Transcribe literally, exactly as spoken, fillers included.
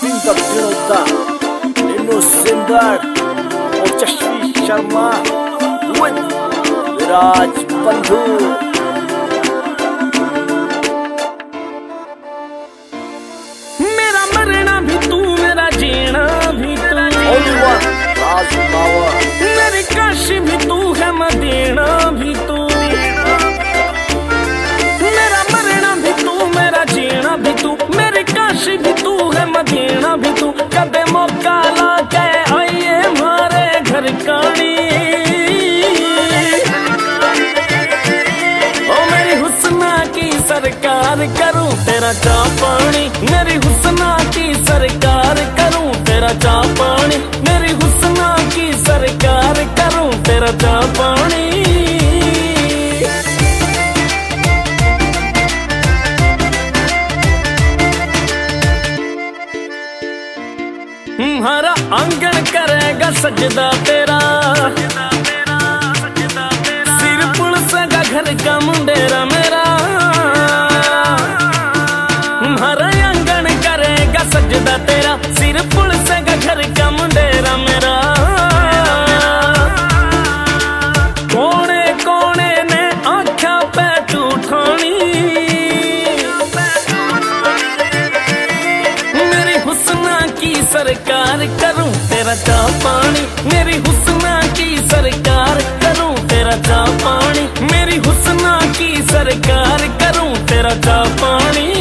Pinta Pinota, Nino Sindar, और चश्वी Sharma with विराज बंधु। मेरा मरना भी तू, मेरा जीना भी तू, Only one, राज बावा। मेरी काशी भी तू है, मदीना भी तू। मेरा मरना भी तू, मेरा जीना भी तू, मेरी काशी भी तू है, मदीना भी तू। कदे मौका ला के आइए हमारे घर कानी, ओ मेरी हुस्ना की सरकार करूं तेरा चाह पानी, मेरी हुस्ना की सरकार करूं तेरा चाह पानी, मेरी हुस्ना की सरकार करूं तेरा चाह पानी। हमारा आंगन करेगा सजदा तेरा, सिर पुलसेगा घर का मुंडेरा मेरा। हमारा आंगन करेगा सजदा तेरा, सिर पुलसेगा घर का मुंडेरा मेरा। कोने कोने ने आँखा पे टूठानी, मेरी हुस्ना की सरकार करूं तेरा चाह पानी, मेरी हुस्ना की सरकार करूं तेरा चाह पानी, मेरी हुस्ना की सरकार करूं तेरा चाह पानी।